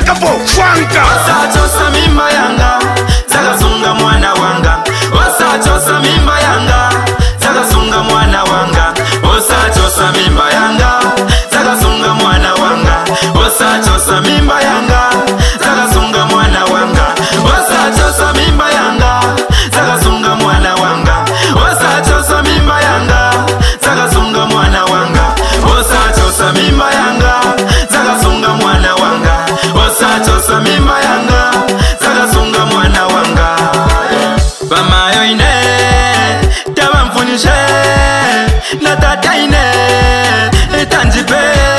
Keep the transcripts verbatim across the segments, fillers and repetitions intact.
kapo fwanka osachosa mimba yanga zakasunga mwana wanga osachosa mimba yanga zakasunga mwana wanga osachosa mimba yanga zakasunga mwana wanga osachosa mimba yanga zakasunga mwana wanga osachosa mimba yanga zakasunga mwana wanga osachosa mimba yanga zakasunga mwana wanga osachosa mimba yanga zakasunga mwana wanga osachosa mimba yanga zakasunga mwana wanga bamayo ine tabamfunishe na tata ine itanjipe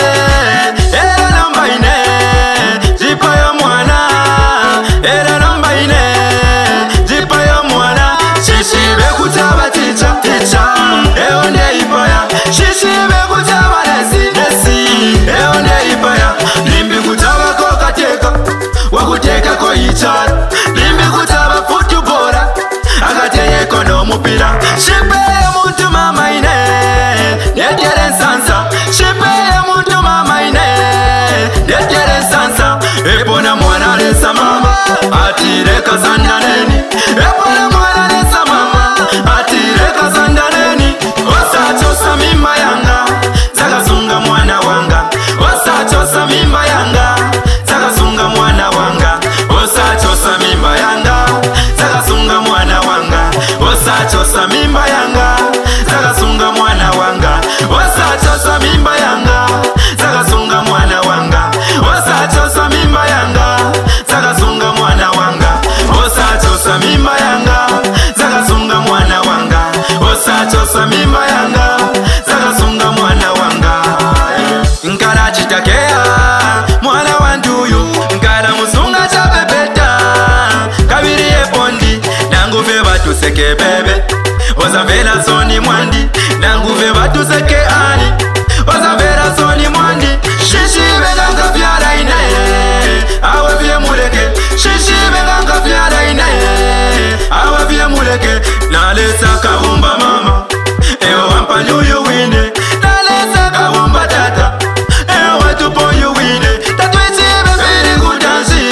era namba ine jipayo mwana era namba ine jipayo mwana shishibe kutaba ticha ticha eonde ipaya shishibe kutaba nesi nesi eonde ipaya limbi kutaba kokateka wakuteka ko ichara limbi kutaba futubora akateyeko nomupira shipeye muntu mama ine netyere nsansa shipeye muntu mama ine netyere nsansa epona mwana lesa mama atireka zandaneni epona mwana lesa mama atireka zandaneni osachosa mimba yanga zakasunga mwana wanga osachosa mimba yanga zakasunga mwana wanga osachosa mimba yanga zakasunga mwana wanga osachosa mimba yanga zakasunga mwana wanga osachosa mimba yanga zakasunga mwana wanga osachosa mimba yanga zakasunga mwana wanga osachosa mimba yanga zakasunga mwana wanga osachosa mimba yanga zakasunga mwana wanga nkala chitakea mwana wanduyu nkala musunga chabebeta kabiri epondi nanguve batuseke bebe ozavela soni mwandi nanguve batuseke ani ozavela soni mwandi shishibe nganga vyala ine awe vye muleke shishibe nganga vyala ine awe vye muleke nalesa kawumba mama ewa wampa nyuyu wine nalesa kawumba tata ewa watupo yu wine tatwisibe viri kutansi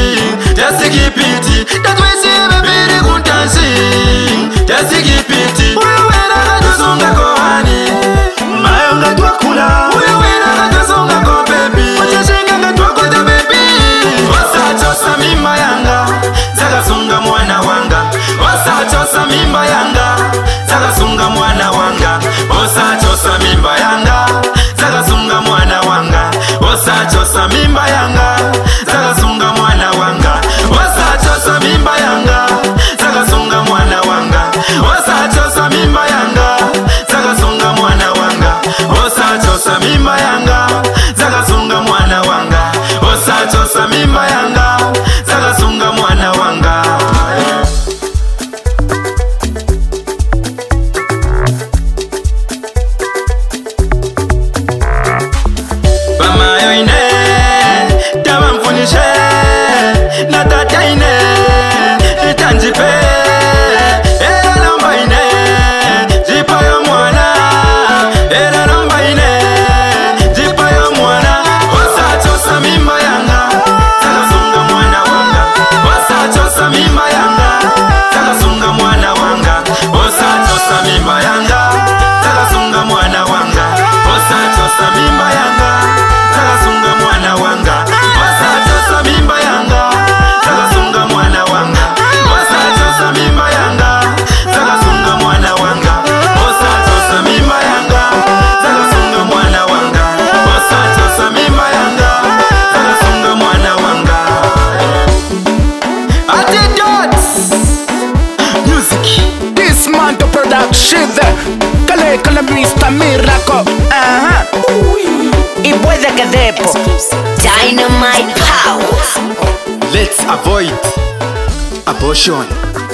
jasikipiti tatwisibe viri kutansi jasikipiti uyuwina katusunga kohani mayonga twakula uyuwina katusunga ko bebi wachashinga twakuta bebi osachosa mimba yanga zakasunga mwana wanga osachosa mimba yanga zakasunga mwana wanga osachosa mimba yanga zakasunga mwana wanga osachosa mimba yanga zakasunga mwana wanga osachosa mimba yanga zakasunga mwana wanga osachosa mimba yanga zakasunga mwana wanga osachosa mimba yanga zakasunga mwana wanga osachosa mimba yanga zakasunga mwana wanga bamayo ine tabamfunishe na tata ine itanjipe era namba ine jipayo mwana era namba ine jipayo mwana osachosa mimba yanga zakasunga mwana wanga osachosa mimba yanga zakasunga mwana wanga osachosa mimba yanga zakasunga mwana wanga osachosa mimba yanga zakasunga mwana wanga osachosa mimba yanga zakasunga mwana wanga osachosa mimba yanga zakasunga mwana wanga osachosa mimba yanga zakasunga mwana wanga osachosa mimba yanga zakasunga mwana wanga Antidotes music this man to production kale kale Mister Miracle aha Ibweza Kadepo Dynamite Power. Let's avoid abortion.